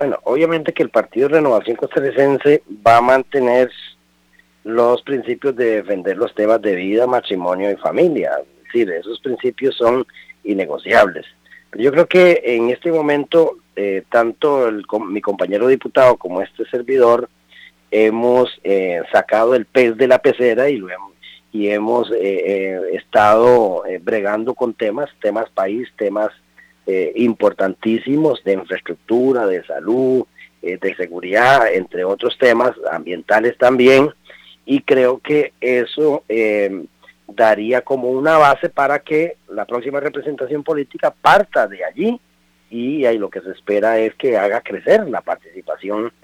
Bueno, obviamente que el Partido Renovación Costarricense va a mantener los principios de defender los temas de vida, matrimonio y familia. Es decir, esos principios son innegociables. Pero yo creo que en este momento, tanto mi compañero diputado como este servidor, hemos sacado el pez de la pecera y hemos estado bregando con temas país, temas importantísimos de infraestructura, de salud, de seguridad, entre otros temas ambientales también, y creo que eso daría como una base para que la próxima representación política parta de allí, y ahí lo que se espera es que haga crecer la participación